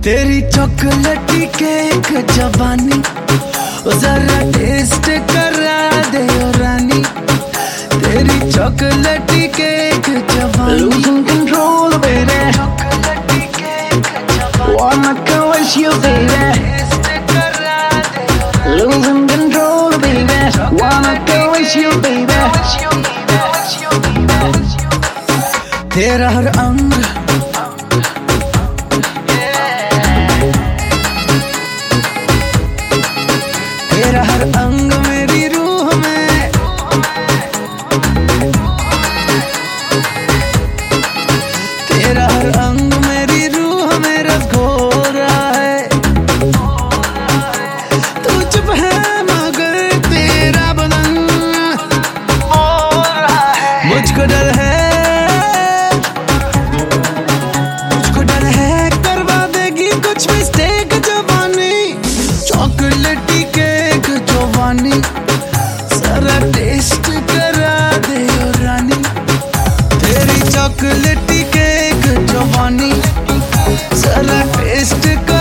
तेरी चॉकलेटी केक जवानी जरा टेस्ट करा दे ओ रानी। तेरी चॉकलेटी केक जवानी Losing control, baby. चॉकलेटी केक जवानी Wanna caress you, baby. Test करा दे ओ रानी। Losing control, baby. Wanna caress you, baby. तेरा हर अंग तेरा हर अंग मेरी रूह में, तेरा हर अंग मेरी रूह में रस घोल रहा है। तू चुप है मगर तेरा बदन बोल रहा है। मुझको डर है, मुझको डर है करवा देगी कुछ मिस्टेक जवानी। चॉकलेटी केक जवानी सारा टेस्ट करा दे ओ रानी। तेरी चॉकलेटी केक जवानी सारा टेस्ट